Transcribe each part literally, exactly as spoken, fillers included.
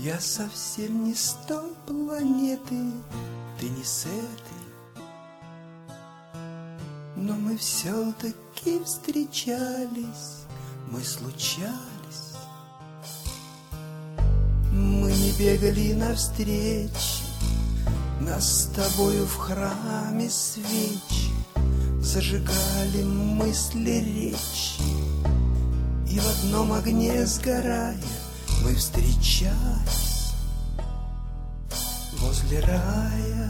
Я совсем не с той планеты, ты не с этой, но мы все-таки встречались, мы случались. Мы не бегали навстречу, нас с тобою в храме свечи зажигали мысли, речи, и в одном огне сгорая мы встречались возле рая.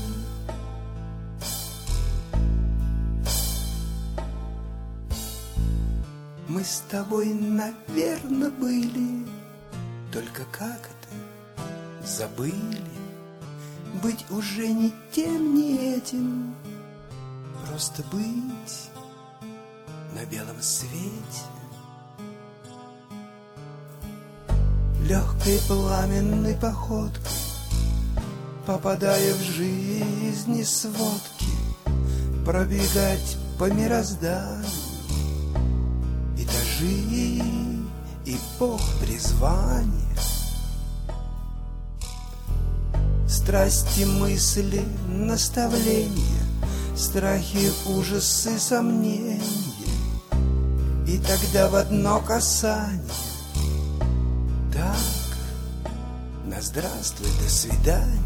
Мы с тобой, наверно, были, только как это забыли. Быть уже ни тем, ни этим, просто быть на белом свете. Легкой пламенной походкой, попадая в жизни сводки, пробегать по мирозданию этажи эпох призвания. Страсти, мысли, наставления, страхи, ужасы, сомнения, и тогда в одно касание так, на здравствуй, до свидания.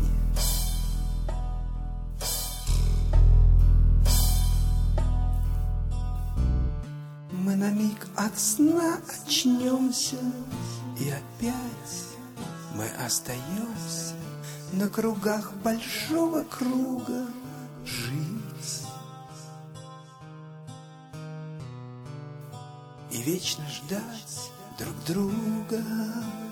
Мы на миг от сна очнемся, и опять мы остаемся на кругах большого круга жить и вечно ждать друг друга.